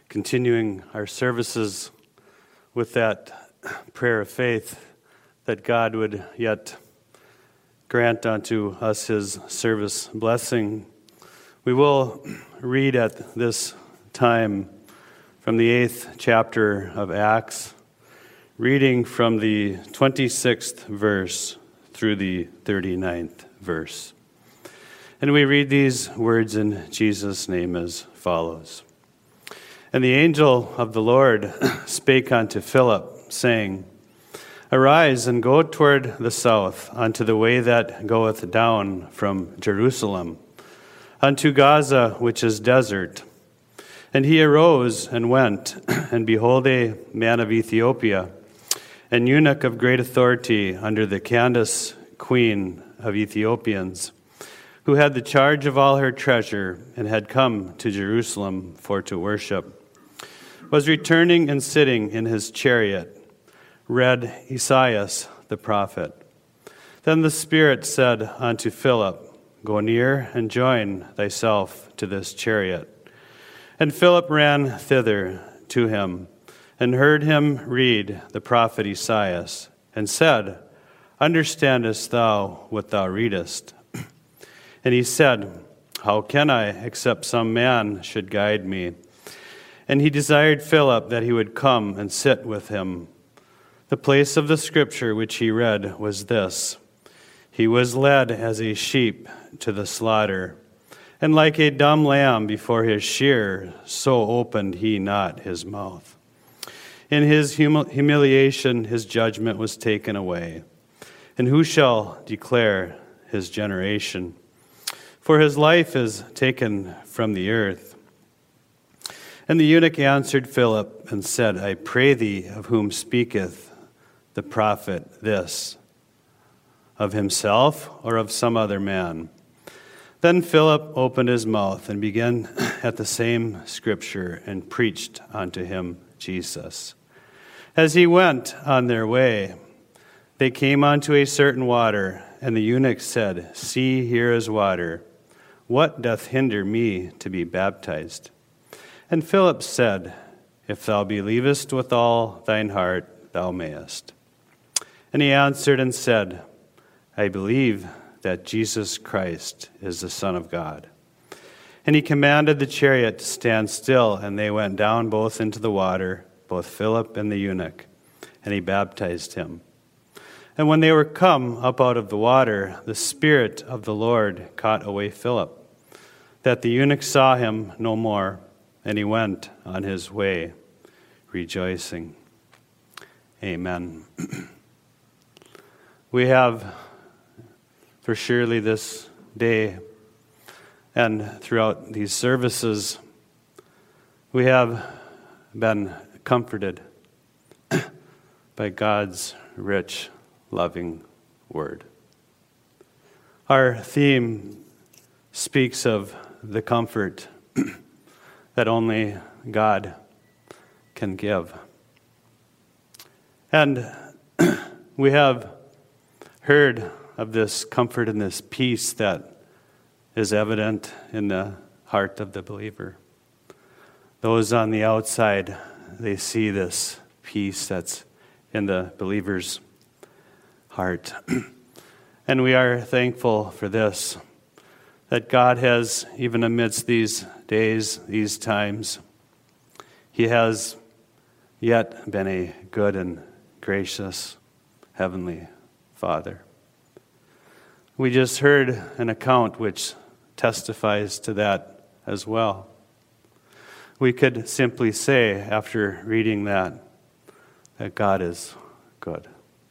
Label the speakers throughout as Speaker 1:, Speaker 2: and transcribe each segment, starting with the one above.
Speaker 1: continuing our services with that prayer of faith that God would yet grant unto us his service blessing. We will read at this time from the 8th chapter of Acts, reading from the 26th verse through the 39th verse. And we read these words in Jesus' name as follows. And the angel of the Lord spake unto Philip, saying, Arise and go toward the south, unto the way that goeth down from Jerusalem, unto Gaza, which is desert. And he arose and went, and behold, a man of Ethiopia, an eunuch of great authority under the Candace, queen of Ethiopians, who had the charge of all her treasure, and had come to Jerusalem for to worship, was returning and sitting in his chariot, read Esaias the prophet. Then the Spirit said unto Philip, Go near and join thyself to this chariot. And Philip ran thither to him, and heard him read the prophet Esaias, and said, Understandest thou what thou readest? And he said, How can I, except some man should guide me? And he desired Philip that he would come and sit with him. The place of the scripture which he read was this: He was led as a sheep to the slaughter, and like a dumb lamb before his shearer, so opened he not his mouth. In his humiliation his judgment was taken away. And who shall declare his generation? For his life is taken from the earth. And the eunuch answered Philip and said, I pray thee, of whom speaketh the prophet this? Of himself or of some other man? Then Philip opened his mouth and began at the same scripture and preached unto him Jesus. As he went on their way, they came unto a certain water, and the eunuch said, See, here is water. What doth hinder me to be baptized? And Philip said, If thou believest with all thine heart, thou mayest. And he answered and said, I believe that Jesus Christ is the Son of God. And he commanded the chariot to stand still, and they went down both into the water, both Philip and the eunuch, and he baptized him. And when they were come up out of the water, the Spirit of the Lord caught away Philip, that the eunuch saw him no more, and he went on his way, rejoicing. Amen. We have, for surely this day and throughout these services, we have been comforted by God's rich, loving word. Our theme speaks of the comfort that only God can give. And we have heard of this comfort and this peace that is evident in the heart of the believer. Those on the outside, they see this peace that's in the believer's heart. And we are thankful for this, that God has, even amidst these days, these times, he has yet been a good and gracious Heavenly Father. We just heard an account which testifies to that as well. We could simply say, after reading that God is good.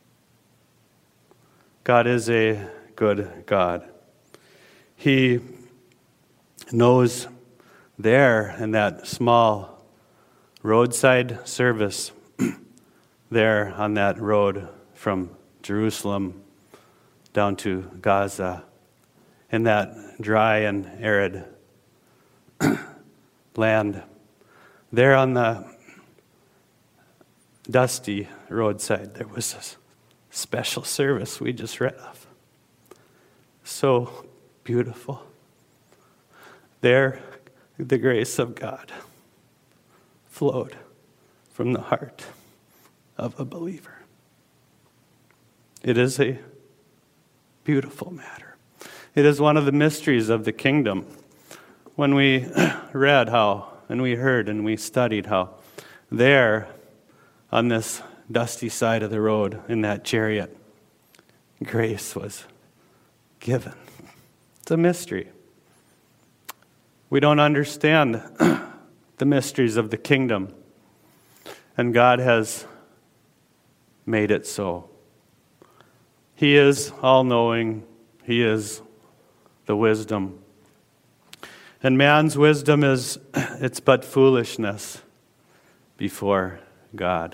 Speaker 1: God is a good God. He knows there in that small roadside service there on that road from Jerusalem down to Gaza, in that dry and arid land, there on the dusty roadside, there was a special service we just read of. So beautiful. There, the grace of God flowed from the heart of a believer. It is a beautiful matter. It is one of the mysteries of the kingdom. When we read how, and we heard and we studied how there on this dusty side of the road in that chariot, grace was given. It's a mystery. We don't understand the mysteries of the kingdom, and God has made it so. He is all-knowing. He is the wisdom. And man's wisdom it's but foolishness before God.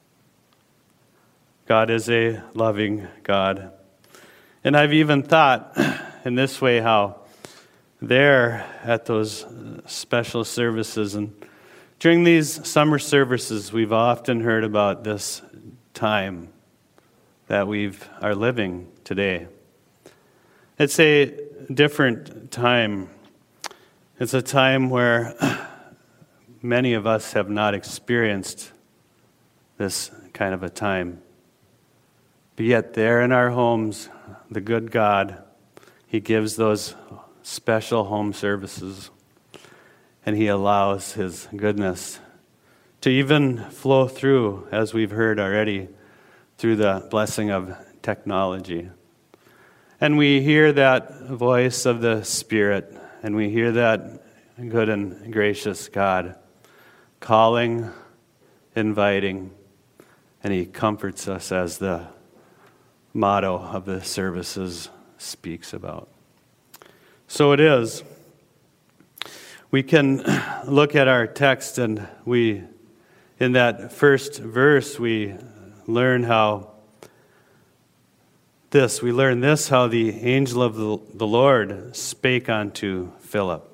Speaker 1: God is a loving God. And I've even thought in this way how there at those special services and during these summer services, we've often heard about this time that we are living today. It's a different time. It's a time where many of us have not experienced this kind of a time. But yet there in our homes, the good God, He gives those special home services, and He allows His goodness to even flow through, as we've heard already, through the blessing of technology. And we hear that voice of the Spirit, and we hear that good and gracious God calling, inviting, and He comforts us as the motto of the services speaks about. So it is. We can look at our text, and in that first verse, we learn how the angel of the Lord spake unto Philip.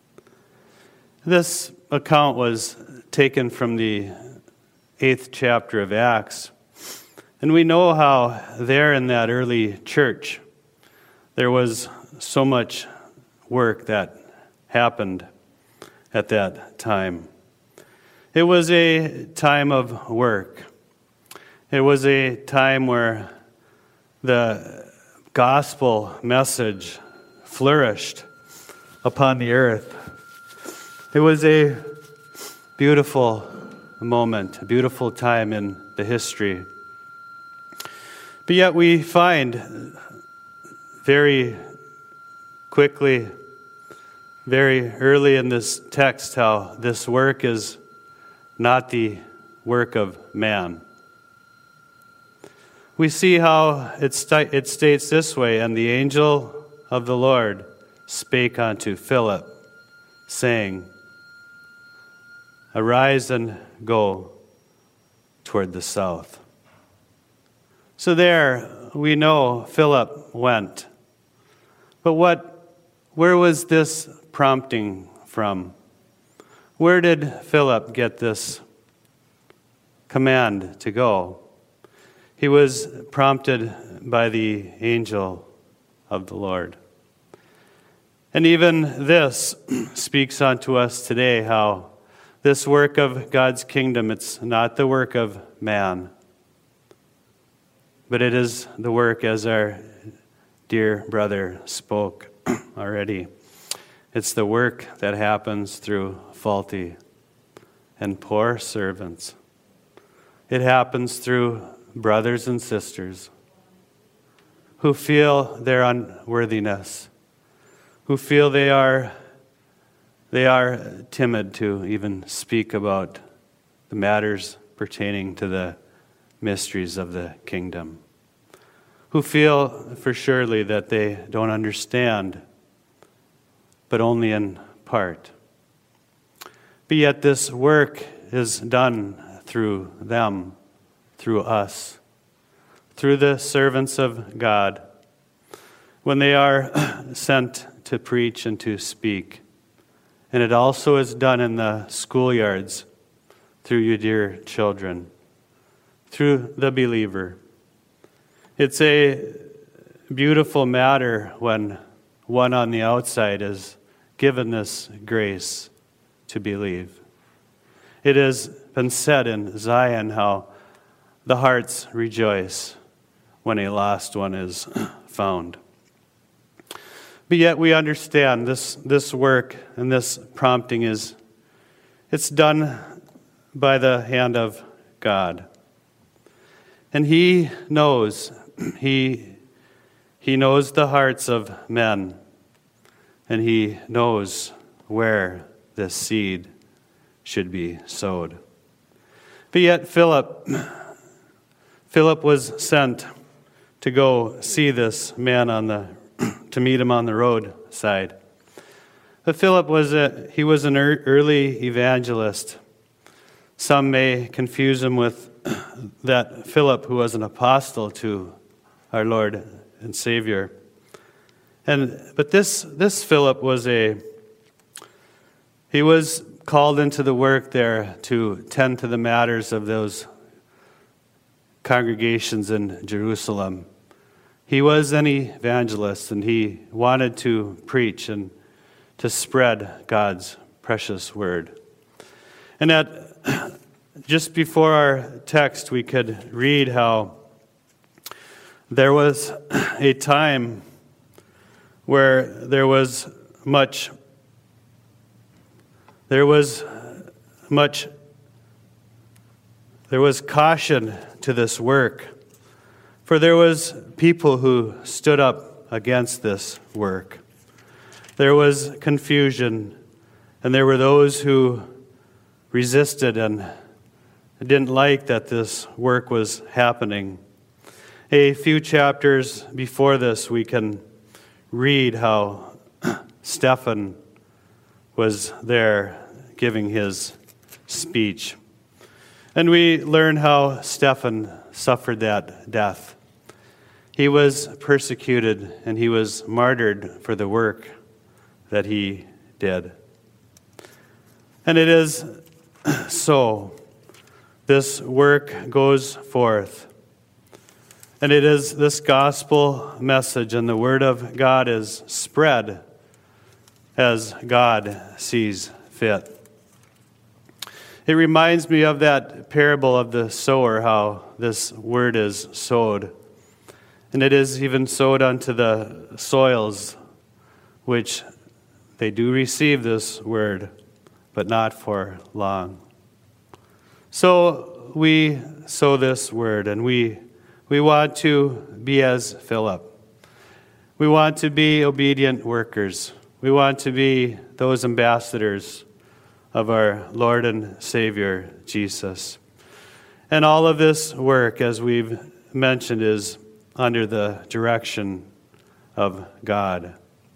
Speaker 1: This account was taken from the 8th chapter of Acts. And we know how there in that early church, there was so much work that happened at that time. It was a time of work. It was a time where the gospel message flourished upon the earth. It was a beautiful moment, a beautiful time in the history. But yet we find very quickly, very early in this text, how this work is not the work of man. We see how it states this way, and the angel of the Lord spake unto Philip, saying, Arise and go toward the south. So there we know Philip went. But where was this prompting from? Where did Philip get this command to go? He was prompted by the angel of the Lord. And even this speaks unto us today how this work of God's kingdom, it's not the work of man, but it is the work, as our dear brother spoke already. It's the work that happens through faulty and poor servants. It happens through brothers and sisters who feel their unworthiness, who feel they are timid to even speak about the matters pertaining to the mysteries of the kingdom, who feel for surely that they don't understand, but only in part. But yet this work is done through them, through us, through the servants of God, when they are sent to preach and to speak. And it also is done in the schoolyards through you dear children, through the believer. It's a beautiful matter when one on the outside is given this grace to believe. It has been said in Zion how the hearts rejoice when a lost one is found. But yet we understand this work and this prompting it's done by the hand of God. And He knows, He knows the hearts of men, and He knows where this seed should be sowed. But yet Philip was sent to go see this man to meet him on the roadside. But Philip was an early evangelist. Some may confuse him with that Philip who was an apostle to our Lord and Savior. But this Philip he was called into the work there to tend to the matters of those congregations in Jerusalem. He was an evangelist, and he wanted to preach and to spread God's precious word. And just before our text, we could read how there was a time where there was caution to this work, for there was people who stood up against this work. There was confusion, and there were those who resisted and didn't like that this work was happening. A few chapters before this, we can read how Stephen was there giving his speech. And we learn how Stephen suffered that death. He was persecuted and he was martyred for the work that he did. And it is so. This work goes forth. And it is this gospel message and the word of God is spread as God sees fit. It reminds me of that parable of the sower, how this word is sowed. And it is even sowed unto the soils, which they do receive this word, but not for long. So we sow this word, and we want to be as Philip. We want to be obedient workers. We want to be those ambassadors of our Lord and Savior, Jesus. And all of this work, as we've mentioned, is under the direction of God.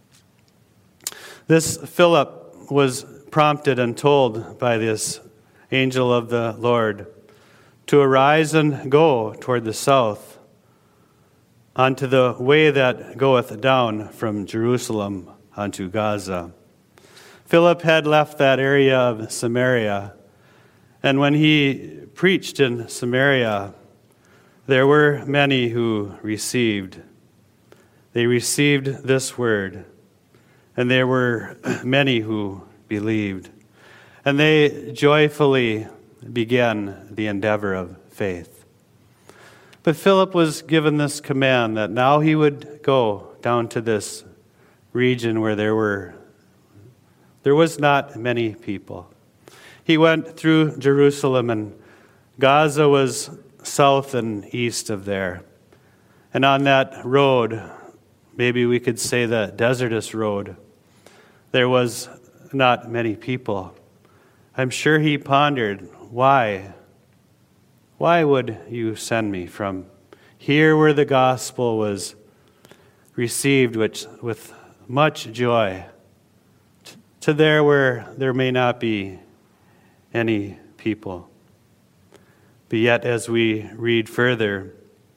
Speaker 1: This Philip was prompted and told by this angel of the Lord to arise and go toward the south, unto the way that goeth down from Jerusalem unto Gaza. Philip had left that area of Samaria, and when he preached in Samaria, there were many who received. They received this word, and there were many who believed. And they joyfully began the endeavor of faith. But Philip was given this command that now he would go down to this region where there was not many people. He went through Jerusalem, and Gaza was south and east of there. And on that road, maybe we could say the desertous road, there was not many people. I'm sure he pondered, why would you send me from here where the gospel was received with much joy to there where there may not be any people? But yet, as we read further,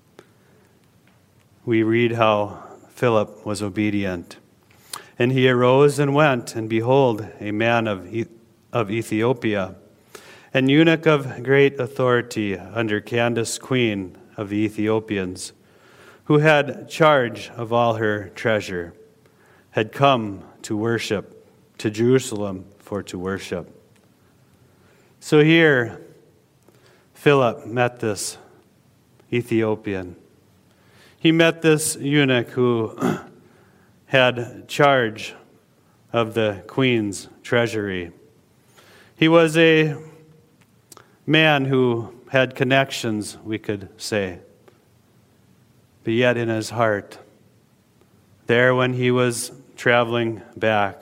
Speaker 1: we read how Philip was obedient. And he arose and went, and behold, a man of Ethiopia, an eunuch of great authority under Candace, queen of the Ethiopians, who had charge of all her treasure, had come to worship, to Jerusalem for to worship. So here, Philip met this Ethiopian. He met this eunuch who had charge of the queen's treasury. He was a man who had connections, we could say. But yet in his heart, there when he was traveling back,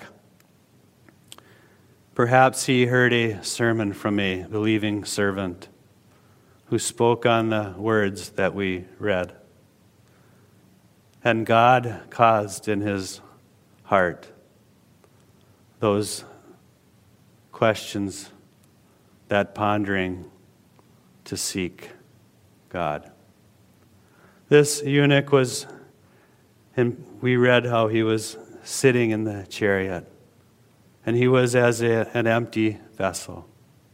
Speaker 1: perhaps he heard a sermon from a believing servant who spoke on the words that we read. And God caused in his heart those questions, that pondering to seek God. This eunuch was, and we read how he was sitting in the chariot, and he was as an empty vessel,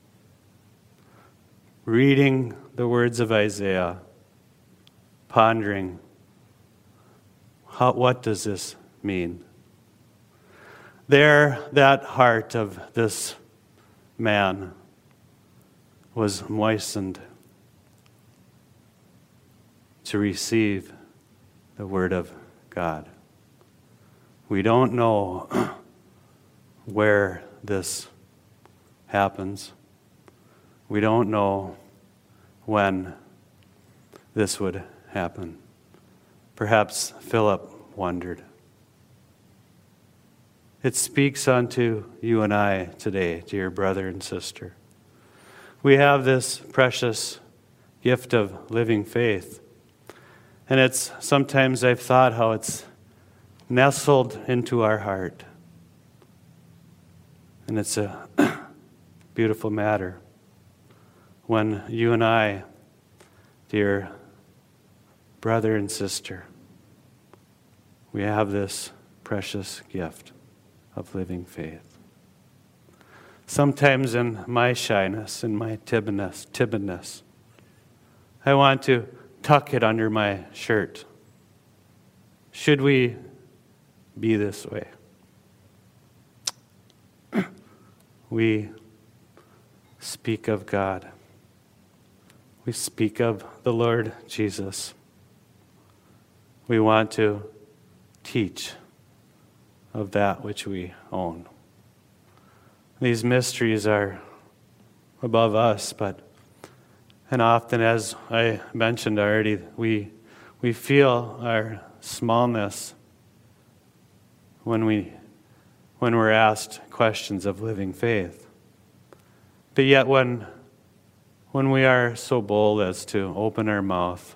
Speaker 1: reading the words of Isaiah, pondering, what does this mean? There, that heart of this man was moistened to receive the word of God. We don't know where this happens. We don't know when this would happen. Perhaps Philip wondered. It speaks unto you and I today, dear brother and sister. We have this precious gift of living faith. And it's sometimes I've thought how it's nestled into our heart. And it's a beautiful matter when you and I, dear brother and sister, we have this precious gift of living faith. Sometimes in my shyness, in my timidness, I want to tuck it under my shirt. Should we be this way? We speak of God. We speak of the Lord Jesus. We want to teach of that which we own. These mysteries are above us, and often, as I mentioned already, we feel our smallness when we're asked questions of living faith. But yet when we are so bold as to open our mouth,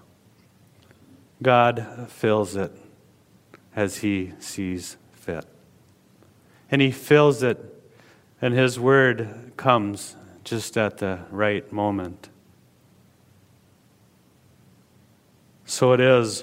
Speaker 1: God fills it as He sees fit. And He fills it, and His word comes just at the right moment. So it is.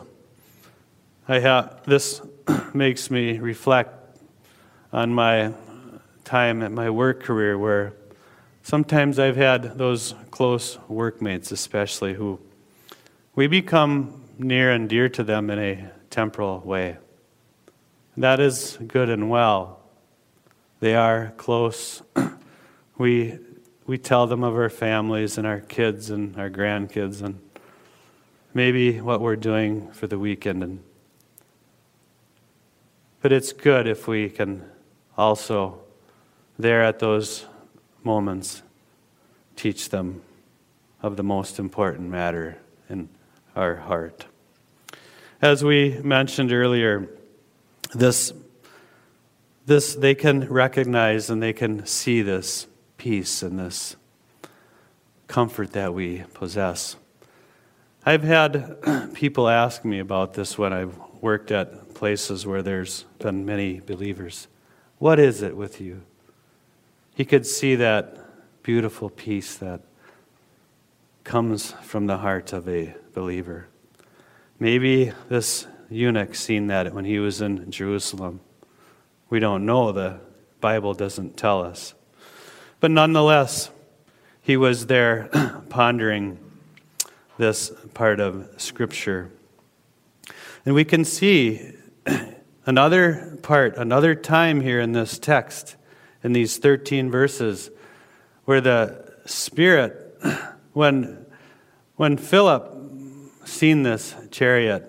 Speaker 1: This makes me reflect on my time at my work career, where sometimes I've had those close workmates, especially, who we become near and dear to them in a temporal way. That is good and well. They are close. We tell them of our families and our kids and our grandkids and maybe what we're doing for the weekend. But it's good if we can also, there at those moments, teach them of the most important matter in our heart. As we mentioned earlier, this they can recognize and they can see this peace and this comfort that we possess. I've had people ask me about this when I've worked at places where there's been many believers. What is it with you? He could see that beautiful peace that comes from the heart of a believer. Maybe this eunuch seen that when he was in Jerusalem. We don't know. The Bible doesn't tell us. But nonetheless, he was there pondering this part of Scripture. And we can see another time here in this text, in these 13 verses, where the Spirit, when Philip seen this chariot,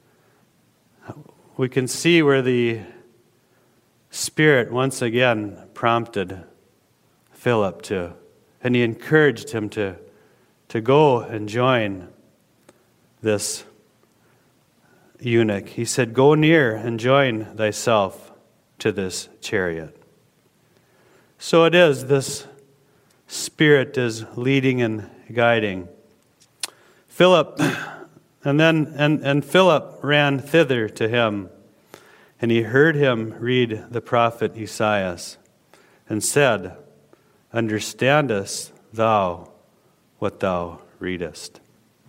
Speaker 1: we can see where the Spirit once again prompted Philip to, and he encouraged him to go and join this eunuch. He said, "Go near and join thyself to this chariot." So it is, this Spirit is leading and guiding. Philip, and Philip ran thither to him, and he heard him read the prophet Esaias, and said, "Understandest thou what thou readest?"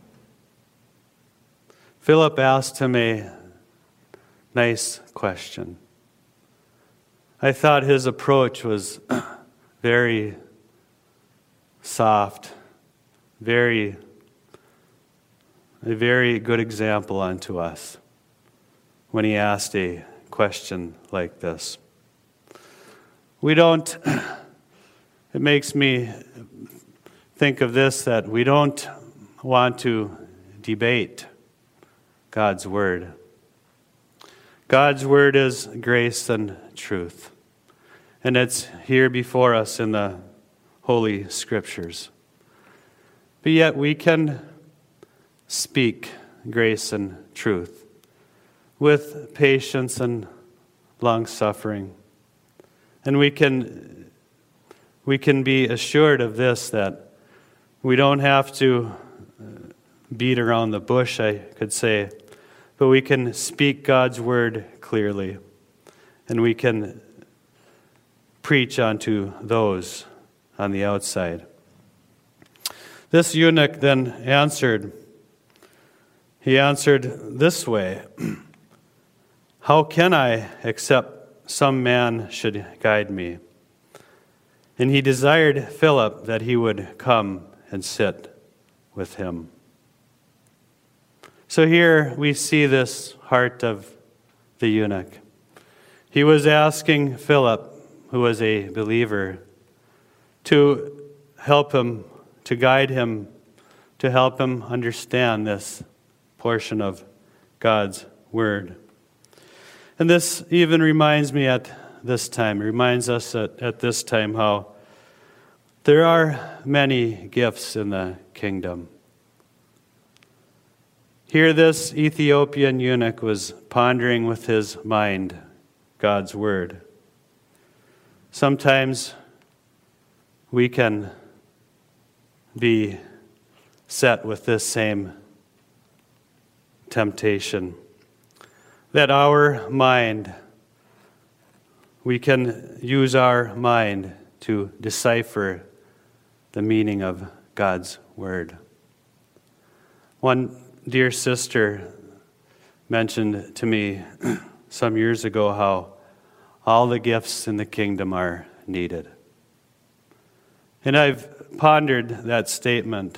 Speaker 1: Philip asked him a nice question. I thought his approach was very soft, a very good example unto us when he asked a question like this. It makes me think of this, that we don't want to debate God's Word. God's Word is grace and truth, and it's here before us in the Holy Scriptures. But yet we can speak grace and truth with patience and long-suffering. And we can be assured of this, that we don't have to beat around the bush, I could say, but we can speak God's Word clearly, and we can preach unto those on the outside. This eunuch then answered. He answered this way, "How can I, except some man should guide me?" And he desired Philip that he would come and sit with him. So here we see this heart of the eunuch. He was asking Philip, who was a believer, to help him, to guide him, to help him understand this portion of God's Word. And this even reminds me reminds us at this time how there are many gifts in the kingdom. Here this Ethiopian eunuch was pondering with his mind God's Word. Sometimes we can be set with this same temptation, that we can use our mind to decipher the meaning of God's Word. One dear sister mentioned to me some years ago how all the gifts in the kingdom are needed. And I've pondered that statement.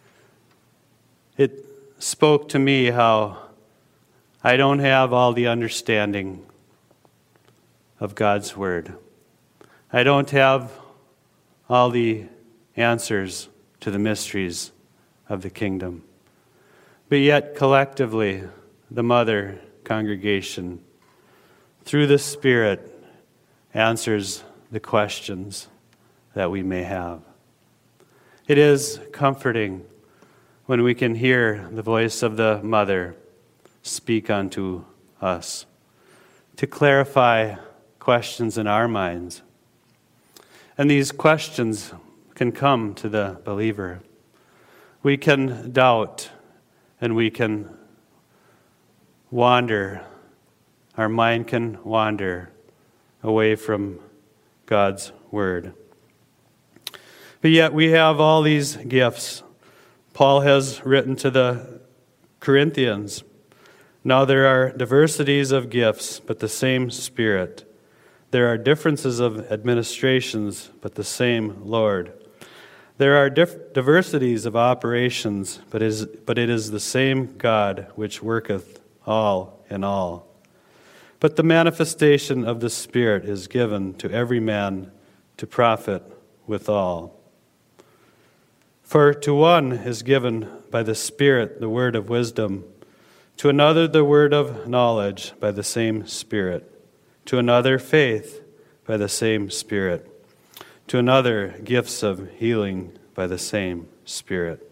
Speaker 1: It spoke to me how I don't have all the understanding of God's Word. I don't have all the answers to the mysteries of the kingdom. But yet, collectively, the mother congregation, through the Spirit, answers the questions that we may have. It is comforting when we can hear the voice of the mother speak unto us, to clarify questions in our minds. And these questions can come to the believer. We can doubt, and we can wander. Our mind can wander away from God's Word. But yet we have all these gifts. Paul has written to the Corinthians, "Now there are diversities of gifts, but the same Spirit. There are differences of administrations, but the same Lord. There are diversities of operations, but it is the same God which worketh all in all. But the manifestation of the Spirit is given to every man to profit withal." For to one is given by the Spirit the word of wisdom, to another the word of knowledge by the same Spirit, to another faith by the same Spirit, to another gifts of healing by the same Spirit,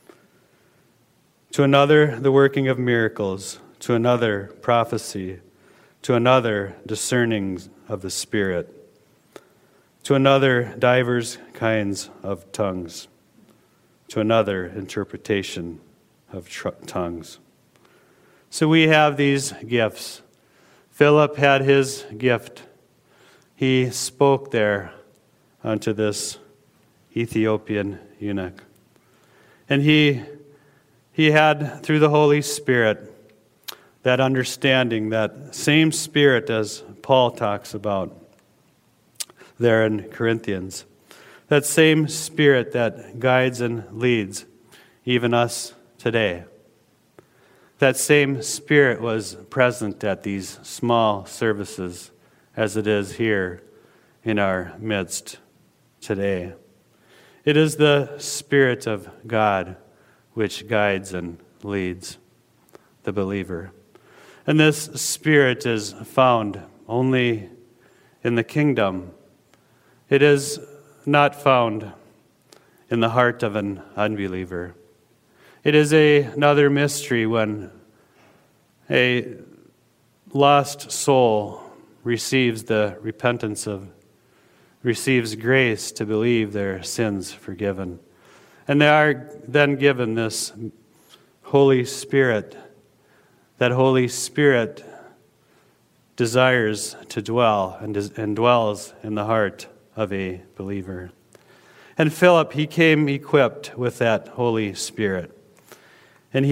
Speaker 1: to another the working of miracles, to another prophecy, to another discerning of the Spirit, to another divers kinds of tongues, to another interpretation of tongues. So we have these gifts. Philip had his gift. He spoke there unto this Ethiopian eunuch. And he had, through the Holy Spirit, that understanding, that same Spirit as Paul talks about there in Corinthians. That same Spirit that guides and leads even us today. That same Spirit was present at these small services as it is here in our midst today. It is the Spirit of God which guides and leads the believer. And this Spirit is found only in the kingdom. It is not found in the heart of an unbeliever. It is another mystery when a lost soul receives receives grace to believe their sins forgiven. And they are then given this Holy Spirit. That Holy Spirit desires to dwell and dwells in the heart of a believer. And Philip, he came equipped with that Holy Spirit. And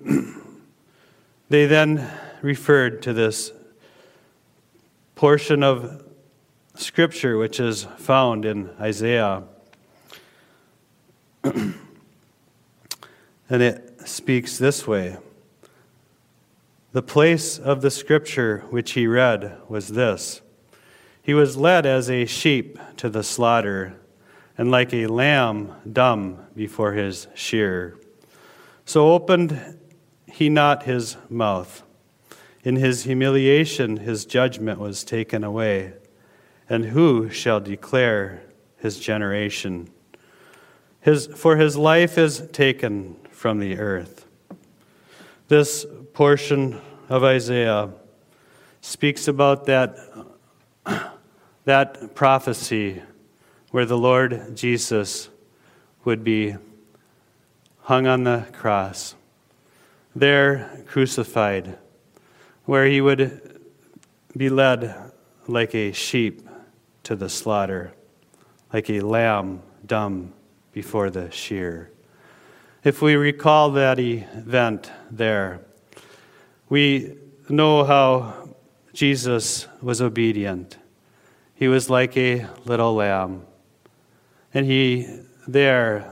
Speaker 1: they then referred to this portion of Scripture which is found in Isaiah. And it speaks this way. The place of the Scripture which he read was this: He was led as a sheep to the slaughter, and like a lamb dumb before his shearer. So opened he not his mouth. In his humiliation his judgment was taken away. And who shall declare his generation? For his life is taken from the earth. This portion of Isaiah speaks about that prophecy where the Lord Jesus would be hung on the cross, there crucified, where he would be led like a sheep to the slaughter, like a lamb dumb before the shearer. If we recall that event there, we know how Jesus was obedient. He was like a little lamb. And there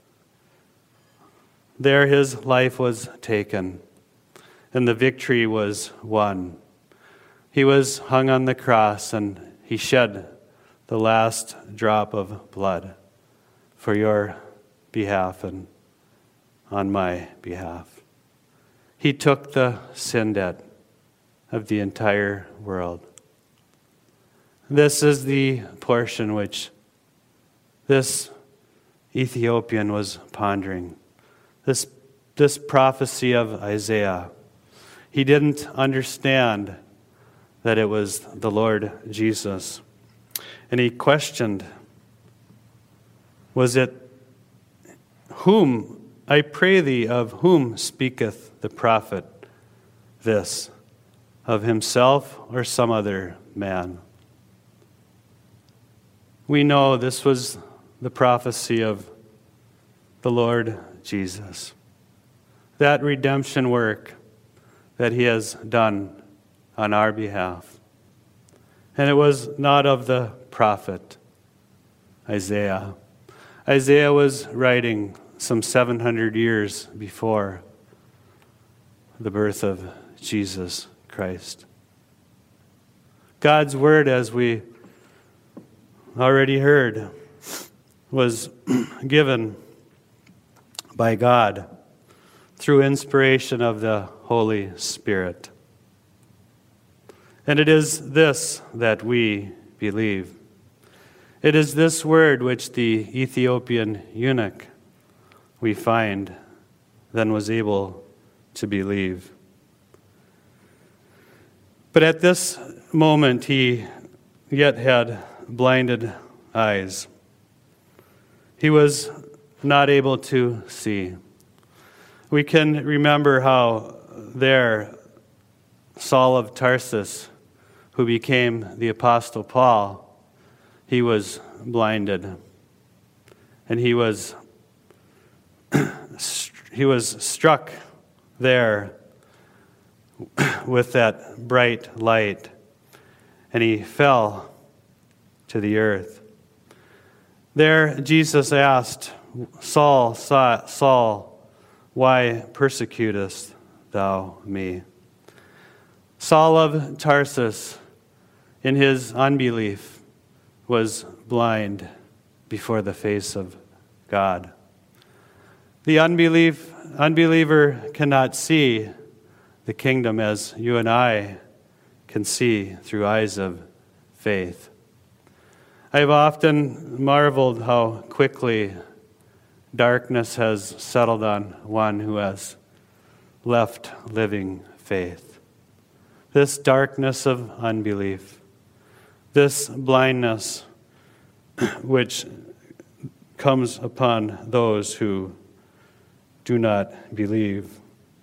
Speaker 1: his life was taken, and the victory was won. He was hung on the cross, and he shed the last drop of blood for your behalf and on my behalf. He took the sin debt of the entire world. This is the portion which this Ethiopian was pondering. This prophecy of Isaiah. He didn't understand that it was the Lord Jesus. And he questioned, was it whom, I pray thee, of whom speaketh the prophet this? Of himself or some other man? We know this was the prophecy of the Lord Jesus. That redemption work that he has done on our behalf. And it was not of the prophet Isaiah. Isaiah was writing some 700 years before the birth of Jesus Christ. God's word, as we already heard, was given by God through inspiration of the Holy Spirit. And it is this that we believe. It is this word which the Ethiopian eunuch, we find, then was able to believe. But at this moment he yet had blinded eyes. He was not able to see. We can remember how there Saul of Tarsus, who became the Apostle Paul, he was blinded. And he was struck there with that bright light, and he fell to the earth. There Jesus asked, Saul, Saul, why persecutest thou me? Saul of Tarsus, in his unbelief, was blind before the face of God. The unbeliever cannot see the kingdom as you and I can see through eyes of faith. I have often marveled how quickly darkness has settled on one who has left living faith. This darkness of unbelief, this blindness which comes upon those who do not believe.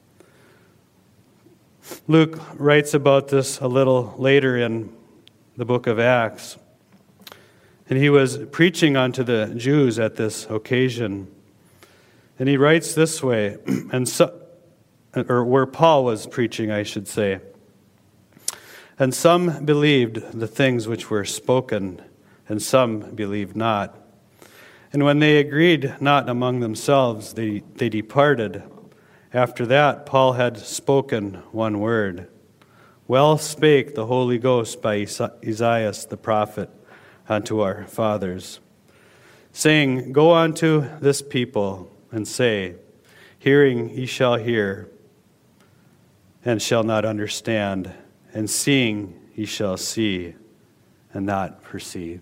Speaker 1: Luke writes about this a little later in the book of Acts. And he was preaching unto the Jews at this occasion. And he writes this way, or where Paul was preaching, I should say. And some believed the things which were spoken, and some believed not. And when they agreed not among themselves, they departed. After that, Paul had spoken one word. Well spake the Holy Ghost by Esaias the prophet unto our fathers, saying, Go unto this people, and say, Hearing ye shall hear, and shall not understand, and seeing ye shall see, and not perceive.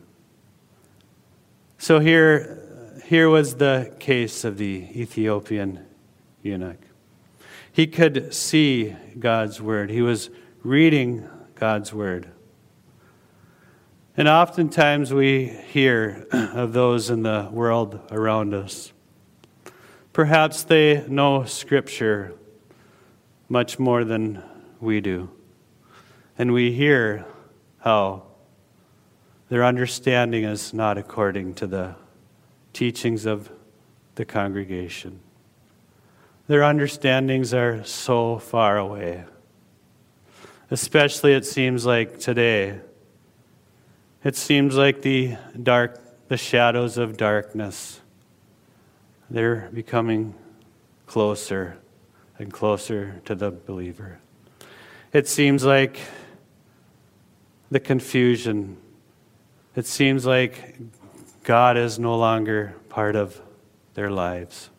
Speaker 1: So here was the case of the Ethiopian eunuch. He could see God's word. He was reading God's word. And oftentimes we hear of those in the world around us. Perhaps they know Scripture much more than we do. And we hear how their understanding is not according to the teachings of the congregation. Their understandings are so far away. Especially, it seems like today. It seems like the shadows of darkness, they're becoming closer and closer to the believer. It seems like the confusion. It seems like God is no longer part of their lives.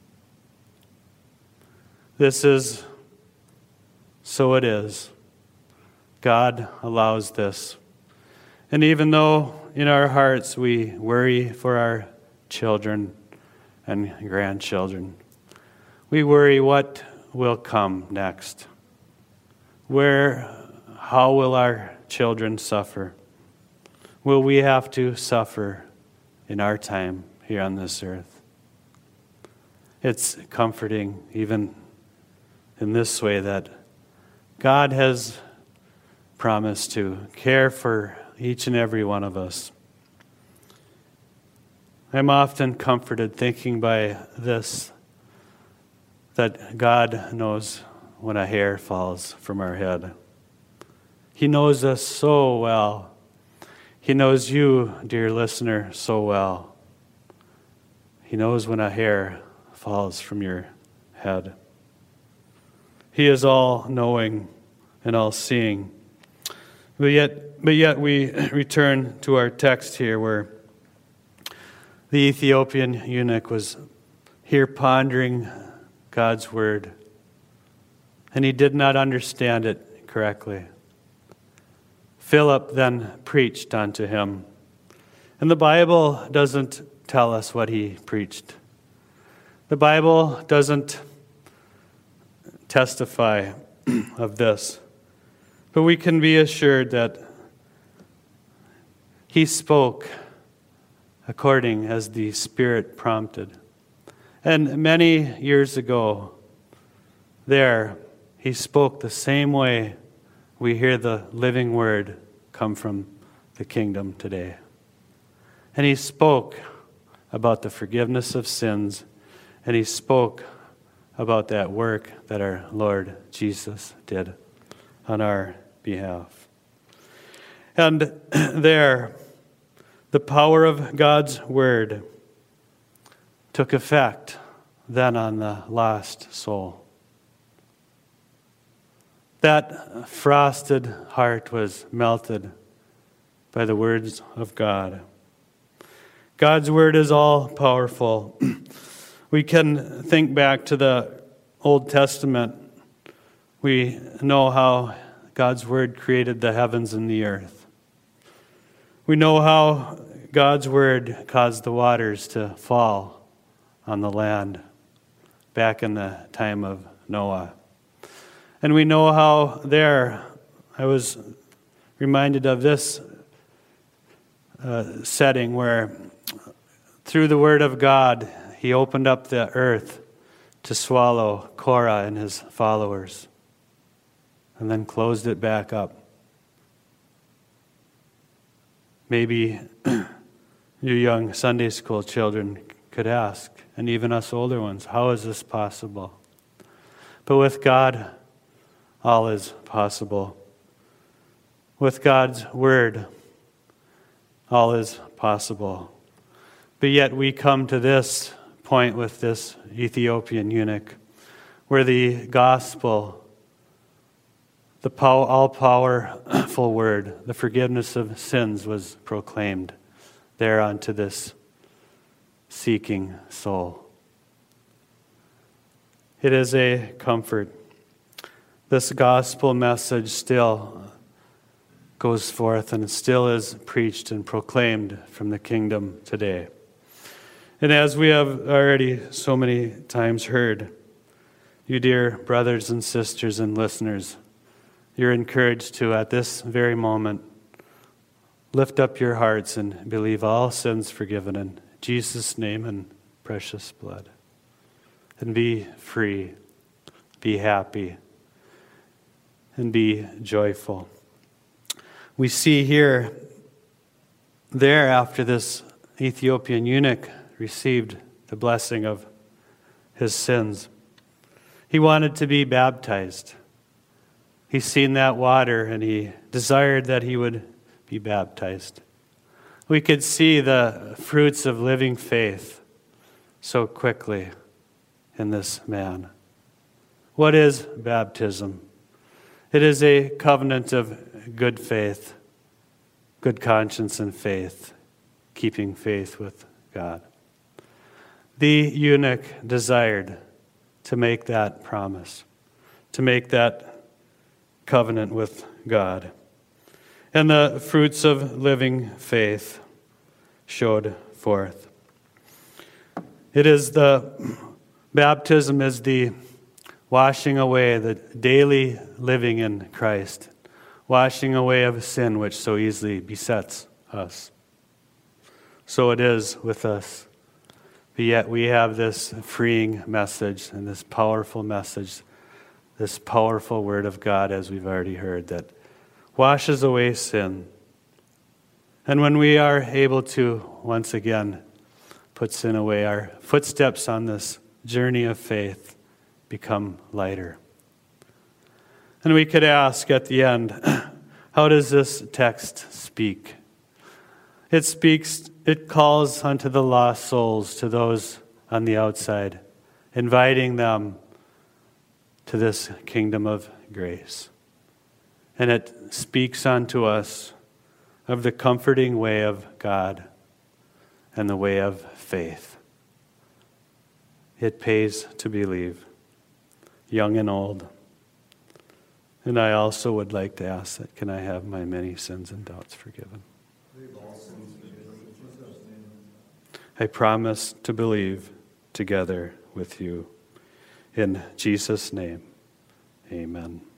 Speaker 1: This is, so it is. God allows this. And even though in our hearts we worry for our children and grandchildren, we worry what will come next. How will our children suffer? Will we have to suffer in our time here on this earth? It's comforting even in this way that God has promised to care for each and every one of us. I'm often comforted thinking by this, that God knows when a hair falls from our head. He knows us so well. He knows you, dear listener, so well. He knows when a hair falls from your head. He is all-knowing and all-seeing. But yet we return to our text here where the Ethiopian eunuch was here pondering God's word, and he did not understand it correctly. Philip then preached unto him. And the Bible doesn't tell us what he preached. The Bible doesn't testify of this. But we can be assured that he spoke according as the Spirit prompted. And many years ago, there, he spoke the same way we hear the living word come from the kingdom today. And he spoke about the forgiveness of sins, and he spoke about that work that our Lord Jesus did on our behalf. And there, the power of God's word took effect then on the lost soul. That frosted heart was melted by the words of God. God's word is all powerful. We can think back to the Old Testament. We know how God's word created the heavens and the earth. We know how God's word caused the waters to fall on the land back in the time of Noah. And we know how there, I was reminded of this setting where through the word of God, he opened up the earth to swallow Korah and his followers, and then closed it back up. Maybe you young Sunday school children could ask, and even us older ones, how is this possible? But with God, all is possible. With God's word, all is possible. But yet we come to this point with this Ethiopian eunuch, where the gospel, the all-powerful word, the forgiveness of sins was proclaimed there unto this seeking soul. It is a comfort. This gospel message still goes forth and still is preached and proclaimed from the kingdom today. And as we have already so many times heard, you dear brothers and sisters and listeners, you're encouraged to, at this very moment, lift up your hearts and believe all sins forgiven in Jesus' name and precious blood. And be free, be happy, and be joyful. We see here, there after this Ethiopian eunuch received the blessing of his sins, he wanted to be baptized. He's seen that water and he desired that he would be baptized. We could see the fruits of living faith so quickly in this man. What is baptism? It is a covenant of good faith, good conscience and faith, keeping faith with God. The eunuch desired to make that promise, to make that covenant with God. And the fruits of living faith showed forth. Baptism is the washing away, the daily living in Christ, washing away of sin which so easily besets us. So it is with us. But yet we have this freeing message and this powerful message, this powerful word of God, as we've already heard, that washes away sin. And when we are able to, once again, put sin away, our footsteps on this journey of faith become lighter. And we could ask at the end, how does this text speak? It calls unto the lost souls, to those on the outside, inviting them to this kingdom of grace. And it speaks unto us of the comforting way of God and the way of faith. It pays to believe, young and old. And I also would like to ask that, can I have my many sins and doubts forgiven? I promise to believe together with you. In Jesus' name, amen.